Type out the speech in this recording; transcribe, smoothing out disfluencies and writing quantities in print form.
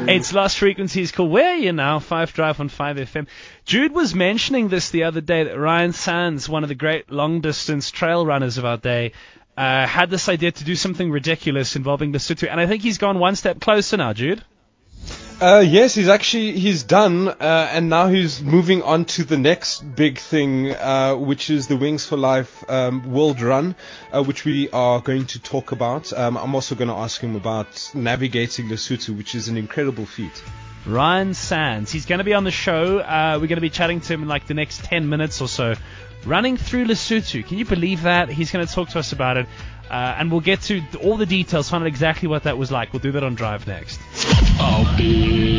It's Lost Frequencies. Cool. Where are you now? 5 Drive on 5FM. Jude was mentioning this the other day, that Ryan Sands, one of the great long-distance trail runners of our day, had this idea to do something ridiculous involving Lesotho, and I think he's gone one step closer now, Jude. Yes, he's done, and now he's moving on to the next big thing, which is the Wings for Life World Run, which we are going to talk about. I'm also going to ask him about navigating Lesotho, which is an incredible feat. Ryan Sands, he's going to be on the show. We're going to be chatting to him in like the next 10 minutes or so, running through Lesotho. Can you believe that? He's going to talk to us about it, and we'll get to all the details, find out exactly what that was like. We'll do that on Drive next.